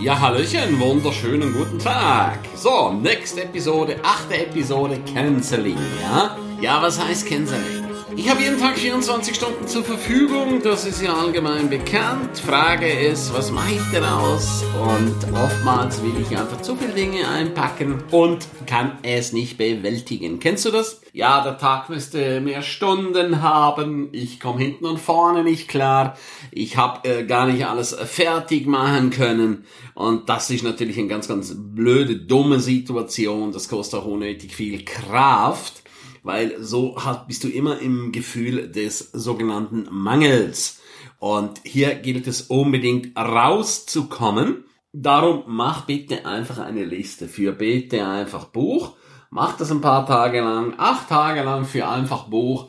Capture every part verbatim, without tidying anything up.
Ja, hallöchen, wunderschönen guten Tag. So, nächste Episode, achte Episode, Canceling, ja? Ja, was heißt Canceling? Ich habe jeden Tag vierundzwanzig Stunden zur Verfügung, das ist ja allgemein bekannt. Frage ist, was mache ich daraus? Und oftmals will ich einfach zu viele Dinge einpacken und kann es nicht bewältigen. Kennst du das? Ja, der Tag müsste mehr Stunden haben, ich komme hinten und vorne nicht klar, ich habe äh, gar nicht alles fertig machen können und das ist natürlich eine ganz, ganz blöde, dumme Situation, das kostet auch unnötig viel Kraft. Weil so bist du immer im Gefühl des sogenannten Mangels. Und hier gilt es unbedingt rauszukommen. Darum mach bitte einfach eine Liste für bitte einfach Buch. Mach das ein paar Tage lang, acht Tage lang für einfach Buch.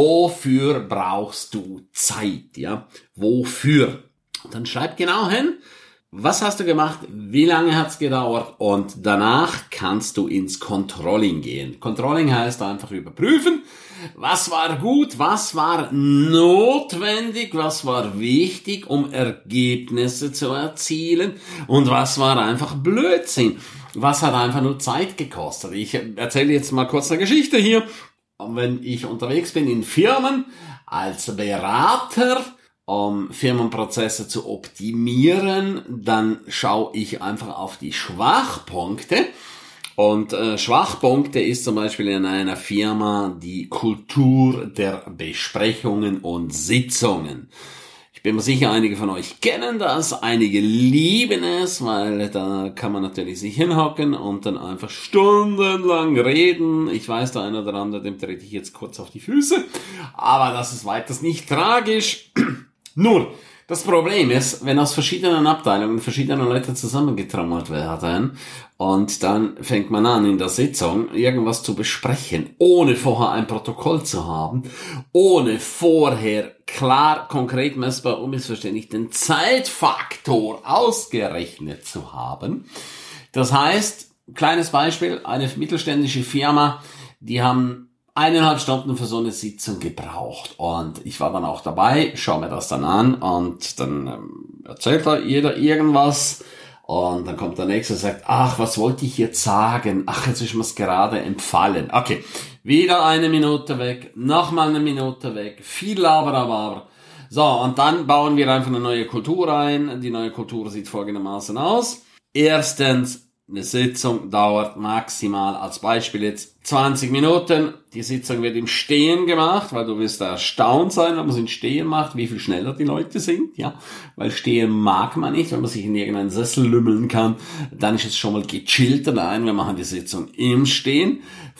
Wofür brauchst du Zeit, ja? Wofür? Und dann schreib genau hin. Was hast du gemacht? Wie lange hat's gedauert? Und danach kannst du ins Controlling gehen. Controlling heißt einfach überprüfen. Was war gut? Was war notwendig? Was war wichtig, um Ergebnisse zu erzielen? Und was war einfach Blödsinn? Was hat einfach nur Zeit gekostet? Ich erzähle jetzt mal kurz eine Geschichte hier. Wenn ich unterwegs bin in Firmen als Berater, um Firmenprozesse zu optimieren, dann schaue ich einfach auf die Schwachpunkte. Und äh, Schwachpunkte ist zum Beispiel in einer Firma die Kultur der Besprechungen und Sitzungen. Ich bin mir sicher, einige von euch kennen das, einige lieben es, weil da kann man natürlich sich hinhocken und dann einfach stundenlang reden. Ich weiß, der eine oder andere, dem trete ich jetzt kurz auf die Füße, aber das ist weiters nicht tragisch. Nur, das Problem ist, wenn aus verschiedenen Abteilungen verschiedene Leute zusammengetrommelt werden und dann fängt man an in der Sitzung irgendwas zu besprechen, ohne vorher ein Protokoll zu haben, ohne vorher klar, konkret, messbar, unmissverständlich den Zeitfaktor ausgerechnet zu haben. Das heißt, kleines Beispiel, eine mittelständische Firma, die haben eineinhalb Stunden für so eine Sitzung gebraucht und ich war dann auch dabei, schau mir das dann an und dann ähm, erzählt da jeder irgendwas und dann kommt der Nächste und sagt, ach, was wollte ich jetzt sagen? Ach, jetzt ist mir's gerade empfallen. Okay, wieder eine Minute weg, nochmal eine Minute weg, viel Laber, aber, aber. So, und dann bauen wir einfach eine neue Kultur ein. Die neue Kultur sieht folgendermaßen aus. Erstens, eine Sitzung dauert maximal, als Beispiel jetzt zwanzig Minuten. Die Sitzung wird im Stehen gemacht, weil du wirst da erstaunt sein, wenn man es im Stehen macht, wie viel schneller die Leute sind, ja. Weil Stehen mag man nicht, wenn man sich in irgendeinen Sessel lümmeln kann, dann ist es schon mal gechillter. Nein, wir machen die Sitzung im Stehen.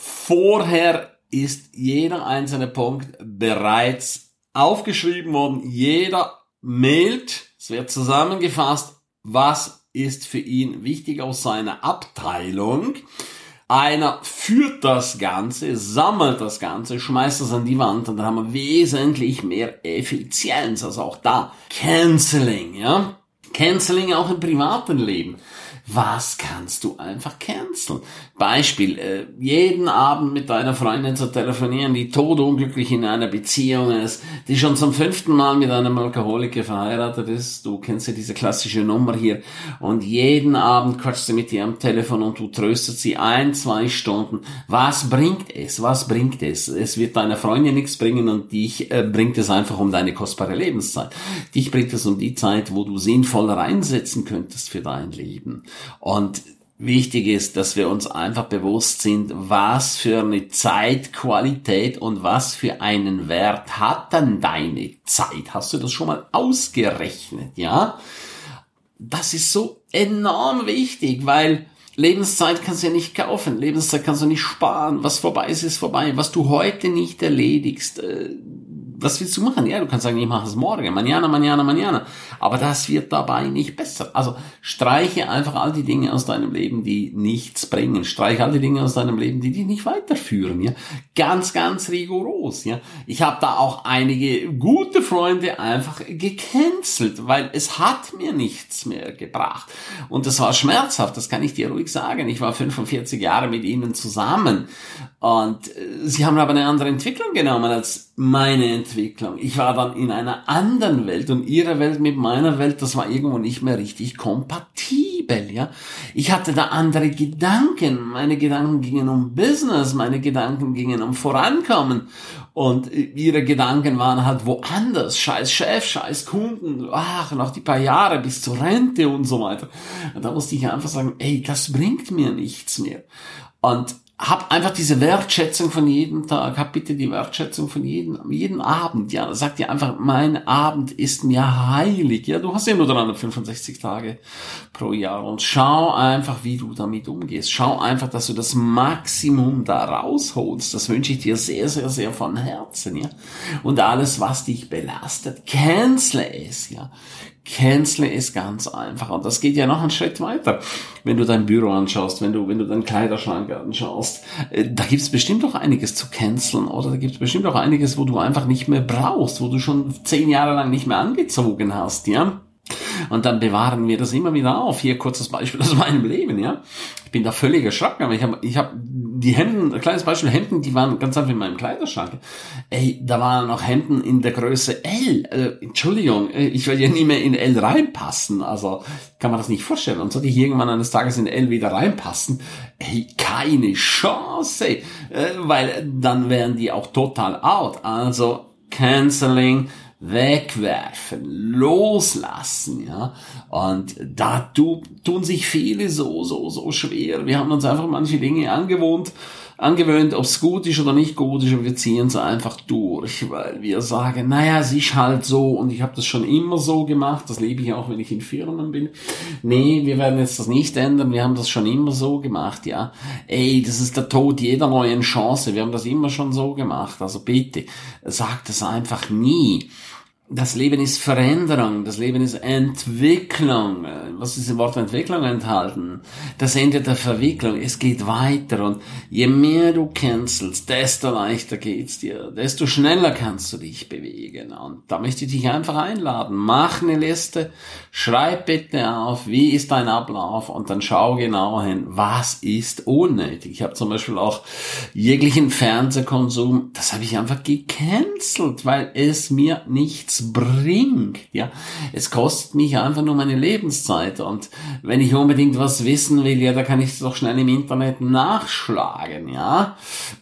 Vorher ist jeder einzelne Punkt bereits aufgeschrieben worden. Jeder mailt, es wird zusammengefasst, was ist für ihn wichtig aus seiner Abteilung. Einer führt das Ganze, sammelt das Ganze, schmeißt das an die Wand und dann haben wir wesentlich mehr Effizienz. Also auch da Canceling, ja. Canceling auch im privaten Leben. Was kannst du einfach canceln? Beispiel, äh, jeden Abend mit deiner Freundin zu telefonieren, die todunglücklich in einer Beziehung ist, die schon zum fünften Mal mit einem Alkoholiker verheiratet ist. Du kennst ja diese klassische Nummer hier. Und jeden Abend quatschst du mit ihr am Telefon und du tröstest sie ein, zwei Stunden. Was bringt es? Was bringt es? Es wird deiner Freundin nichts bringen und dich äh, bringt es einfach um deine kostbare Lebenszeit. Dich bringt es um die Zeit, wo du sinnvoller einsetzen könntest für dein Leben. Und wichtig ist, dass wir uns einfach bewusst sind, was für eine Zeitqualität und was für einen Wert hat dann deine Zeit. Hast du das schon mal ausgerechnet, ja? Das ist so enorm wichtig, weil Lebenszeit kannst du ja nicht kaufen, Lebenszeit kannst du nicht sparen. Was vorbei ist, ist vorbei. Was du heute nicht erledigst, äh, was willst du machen? Ja, du kannst sagen, ich mache es morgen, mañana, mañana, mañana. Aber das wird dabei nicht besser. Also streiche einfach all die Dinge aus deinem Leben, die nichts bringen. Streiche all die Dinge aus deinem Leben, die dich nicht weiterführen. Ja, ganz, ganz rigoros. Ja, ich habe da auch einige gute Freunde einfach gecancelt, weil es hat mir nichts mehr gebracht. Und das war schmerzhaft. Das kann ich dir ruhig sagen. Ich war fünfundvierzig Jahre mit ihnen zusammen und äh, sie haben aber eine andere Entwicklung genommen als meine Entwicklung. Ich war dann in einer anderen Welt und ihre Welt mit meiner Welt, das war irgendwo nicht mehr richtig kompatibel. penibel, ja. Ich hatte da andere Gedanken. Meine Gedanken gingen um Business, meine Gedanken gingen um Vorankommen. Und ihre Gedanken waren halt woanders. Scheiß Chef, scheiß Kunden, ach, noch die paar Jahre bis zur Rente und so weiter. Und da musste ich einfach sagen, ey, das bringt mir nichts mehr. Und hab einfach diese Wertschätzung von jedem Tag, hab bitte die Wertschätzung von jedem, jeden Abend, ja, sag dir einfach, mein Abend ist mir heilig, ja, du hast ja nur dreihundertfünfundsechzig Tage pro Jahr und schau einfach, wie du damit umgehst, schau einfach, dass du das Maximum da rausholst, das wünsche ich dir sehr, sehr, sehr von Herzen, ja, und alles, was dich belastet, cancele es, ja, cancele es ganz einfach. Und das geht ja noch einen Schritt weiter. Wenn du dein Büro anschaust, wenn du, wenn du deinen Kleiderschrank anschaust, äh, da gibt's bestimmt auch einiges zu canceln, oder? Da gibt's bestimmt auch einiges, wo du einfach nicht mehr brauchst, wo du schon zehn Jahre lang nicht mehr angezogen hast, ja? Und dann bewahren wir das immer wieder auf. Hier kurzes Beispiel aus meinem Leben, ja. Ich bin da völlig erschrocken, aber ich habe ich hab die Hemden, ein kleines Beispiel, Hemden, die waren ganz einfach in meinem Kleiderschrank. Ey, da waren noch Hemden in der Größe L. Äh, Entschuldigung, ich werde ja nie mehr in L reinpassen. Also kann man das nicht vorstellen. Und sollte ich irgendwann eines Tages in L wieder reinpassen, ey, keine Chance. Äh, weil dann wären die auch total out. Also Canceling, wegwerfen, loslassen, ja. Und da tu, tun sich viele so, so, so schwer. Wir haben uns einfach manche Dinge angewohnt, angewöhnt, ob es gut ist oder nicht gut ist, und wir ziehen es einfach durch, weil wir sagen, naja, es ist halt so und ich habe das schon immer so gemacht, das lebe ich auch, wenn ich in Firmen bin. Nee, wir werden jetzt das nicht ändern, wir haben das schon immer so gemacht, ja. Ey, das ist der Tod jeder neuen Chance, wir haben das immer schon so gemacht, also bitte, sagt es einfach nie. Das Leben ist Veränderung, das Leben ist Entwicklung. Was ist im Wort Entwicklung enthalten? Das Ende der Verwicklung, es geht weiter und je mehr du cancelst, desto leichter geht's dir, desto schneller kannst du dich bewegen. Und da möchte ich dich einfach einladen, mach eine Liste, schreib bitte auf, wie ist dein Ablauf und dann schau genau hin, was ist unnötig. Ich habe zum Beispiel auch jeglichen Fernsehkonsum, das habe ich einfach gecancelt, weil es mir nichts bringt, ja. Es kostet mich einfach nur meine Lebenszeit und wenn ich unbedingt was wissen will, ja, da kann ich es doch schnell im Internet nachschlagen, ja.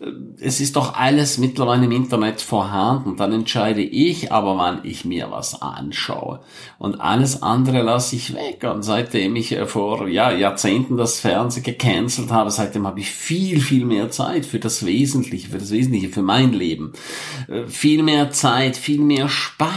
Es ist doch alles mittlerweile im Internet vorhanden, dann entscheide ich aber, wann ich mir was anschaue und alles andere lasse ich weg und seitdem ich vor, ja, Jahrzehnten das Fernsehen gecancelt habe, seitdem habe ich viel, viel mehr Zeit für das Wesentliche, für das Wesentliche, für mein Leben. Viel mehr Zeit, viel mehr Spaß.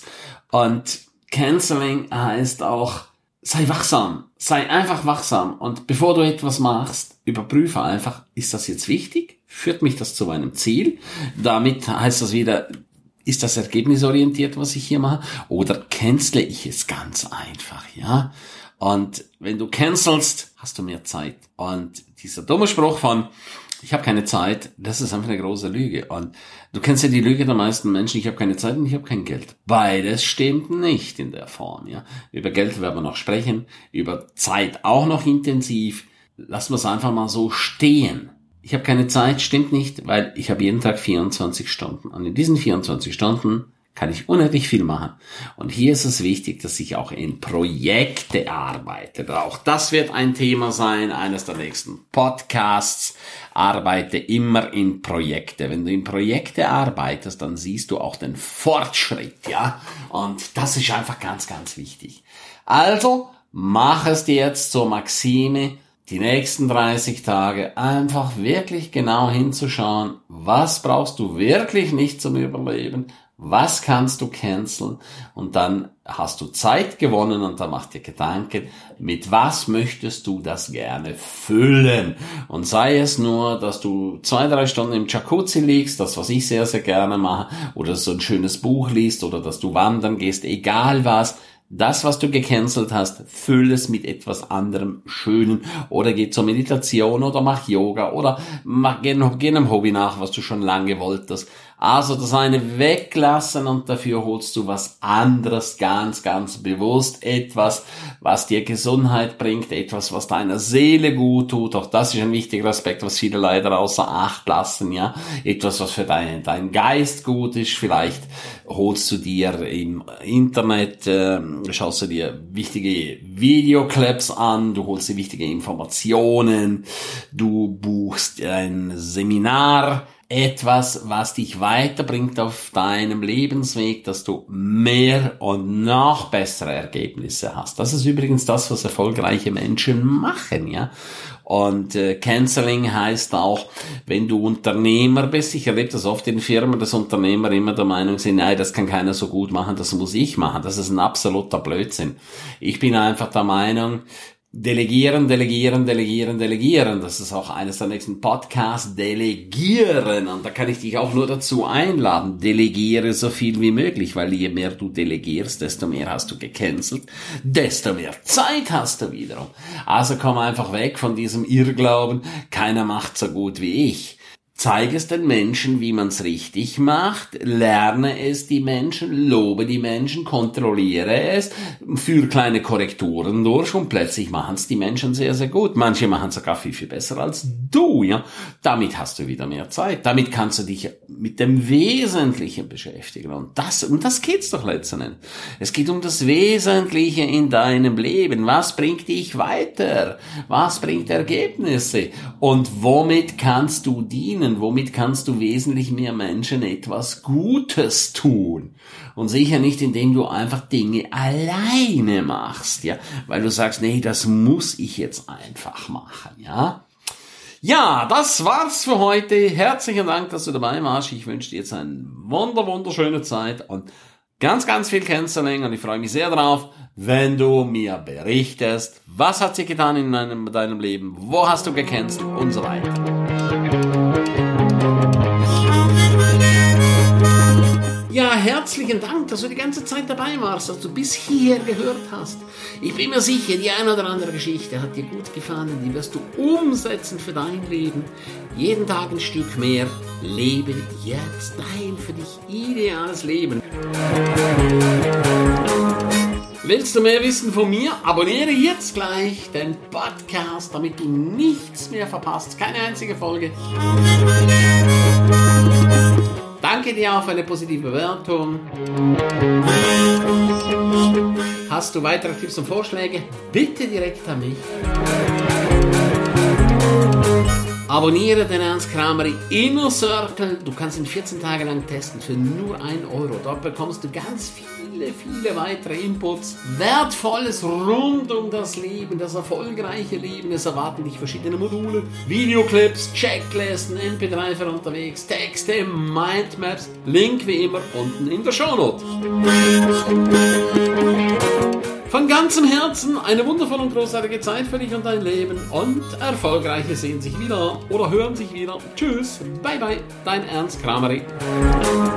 Und Canceling heißt auch, sei wachsam, sei einfach wachsam und bevor du etwas machst, überprüfe einfach, ist das jetzt wichtig? Führt mich das zu meinem Ziel? Damit heißt das wieder, ist das ergebnisorientiert, was ich hier mache? Oder cancele ich es ganz einfach, ja? Und wenn du cancelst, hast du mehr Zeit. Und dieser dumme Spruch von, ich habe keine Zeit, das ist einfach eine große Lüge. Und du kennst ja die Lüge der meisten Menschen, ich habe keine Zeit und ich habe kein Geld. Beides stimmt nicht in der Form. Ja, über Geld werden wir noch sprechen, über Zeit auch noch intensiv. Lassen wir es einfach mal so stehen. Ich habe keine Zeit, stimmt nicht, weil ich habe jeden Tag vierundzwanzig Stunden. Und in diesen vierundzwanzig Stunden kann ich unendlich viel machen. Und hier ist es wichtig, dass ich auch in Projekte arbeite. Auch das wird ein Thema sein, eines der nächsten Podcasts. Arbeite immer in Projekte. Wenn du in Projekte arbeitest, dann siehst du auch den Fortschritt, ja. Und das ist einfach ganz, ganz wichtig. Also, mach es dir jetzt zur Maxime, die nächsten dreißig Tage einfach wirklich genau hinzuschauen, was brauchst du wirklich nicht zum Überleben, was kannst du canceln und dann hast du Zeit gewonnen und dann mach dir Gedanken, mit was möchtest du das gerne füllen und sei es nur, dass du zwei, drei Stunden im Jacuzzi liegst, das was ich sehr, sehr gerne mache oder so ein schönes Buch liest oder dass du wandern gehst, egal was. Das, was du gecancelt hast, füll es mit etwas anderem Schönen oder geh zur Meditation oder mach Yoga oder mach, geh, geh einem Hobby nach, was du schon lange wolltest. Also das eine weglassen und dafür holst du was anderes ganz, ganz bewusst. Etwas, was dir Gesundheit bringt, etwas, was deiner Seele gut tut. Auch das ist ein wichtiger Aspekt, was viele leider außer Acht lassen, ja. Etwas, was für deinen dein Geist gut ist. Vielleicht holst du dir im Internet, äh, schaust du dir wichtige Videoclips an, du holst dir wichtige Informationen, du buchst ein Seminar, etwas, was dich weiterbringt auf deinem Lebensweg, dass du mehr und noch bessere Ergebnisse hast. Das ist übrigens das, was erfolgreiche Menschen machen, ja. Und äh, Canceling heißt auch, wenn du Unternehmer bist, ich erlebe das oft in Firmen, dass Unternehmer immer der Meinung sind, nein, das kann keiner so gut machen, das muss ich machen. Das ist ein absoluter Blödsinn. Ich bin einfach der Meinung, Delegieren, delegieren, delegieren, delegieren. Das ist auch eines der nächsten Podcasts. Delegieren. Und da kann ich dich auch nur dazu einladen. Delegiere so viel wie möglich, weil je mehr du delegierst, desto mehr hast du gecancelt, desto mehr Zeit hast du wiederum. Also komm einfach weg von diesem Irrglauben, keiner macht so gut wie ich. Zeige es den Menschen, wie man es richtig macht, lerne es die Menschen, lobe die Menschen, kontrolliere es, führe kleine Korrekturen durch und plötzlich machen es die Menschen sehr, sehr gut. Manche machen es sogar viel, viel besser als du, ja. Damit hast du wieder mehr Zeit. Damit kannst du dich mit dem Wesentlichen beschäftigen. Und das, um das geht's doch letztendlich. Es geht um das Wesentliche in deinem Leben. Was bringt dich weiter? Was bringt Ergebnisse? Und womit kannst du dienen? Womit kannst du wesentlich mehr Menschen etwas Gutes tun? Und sicher nicht, indem du einfach Dinge alleine machst, ja, weil du sagst, nee, das muss ich jetzt einfach machen, ja. Ja, das war's für heute. Herzlichen Dank, dass du dabei warst. Ich wünsche dir jetzt eine wunder, wunderschöne Zeit und ganz, ganz viel Canceling und ich freue mich sehr drauf, wenn du mir berichtest, was hat sich getan in deinem, deinem Leben, wo hast du gecancelt und so weiter. Ja, herzlichen Dank, dass du die ganze Zeit dabei warst, dass du bis hierher gehört hast. Ich bin mir sicher, die eine oder andere Geschichte hat dir gut gefallen, die wirst du umsetzen für dein Leben. Jeden Tag ein Stück mehr. Lebe jetzt dein für dich ideales Leben. Willst du mehr wissen von mir? Abonniere jetzt gleich den Podcast, damit du nichts mehr verpasst. Keine einzige Folge. Danke dir auch für eine positive Bewertung. Hast du weitere Tipps und Vorschläge? Bitte direkt an mich. Abonniere den Ernst Krameri Inner Circle. Du kannst ihn vierzehn Tage lang testen für nur ein Euro. Dort bekommst du ganz viele, viele weitere Inputs. Wertvolles rund um das Leben, das erfolgreiche Leben. Es erwarten dich verschiedene Module, Videoclips, Checklisten, M P drei für unterwegs, Texte, Mindmaps. Link wie immer unten in der Shownote. Von ganzem Herzen eine wundervolle und großartige Zeit für dich und dein Leben und Erfolgreiche sehen sich wieder oder hören sich wieder. Tschüss, bye bye, dein Ernst Krameri.